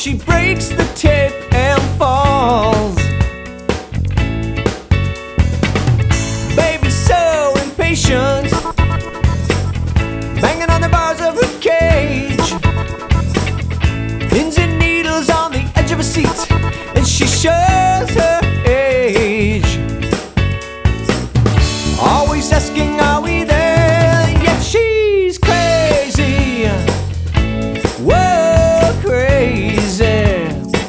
she breaks the tape and falls. Baby's so impatient, banging on the bars of her cage. Pins and needles on the edge of a seat, and she shows her age. Always asking, are we there? Yet she's crazy. Whoa, crazy.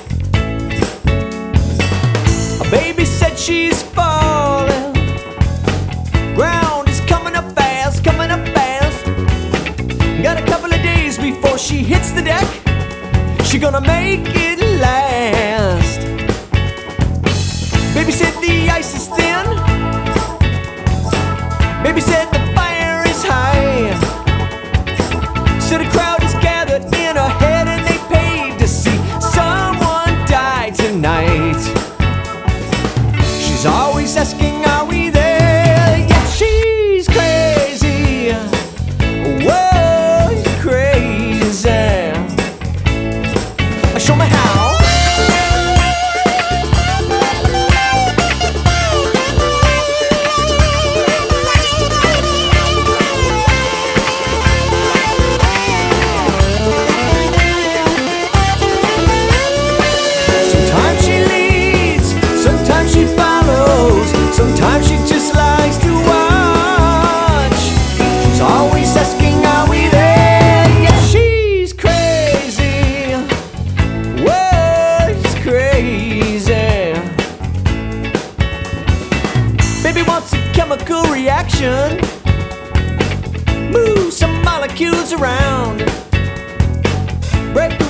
A baby said she's falling. Ground is coming up fast, coming up fast. Got a couple of days before she hits the deck. She gonna make it last. Baby said the ice is thin. Baby said the fire is high. Said a crowd is gathered in her head and they paid to see someone die tonight. She's always asking, are we there? Yeah, she's crazy. Whoa, crazy. Show me how. Sometimes she leads, sometimes she follows, sometimes she just likes to watch. She's always asking, are we there? Yeah, she's crazy. Whoa, she's crazy. Baby wants a chemical reaction. Move some molecules around. Break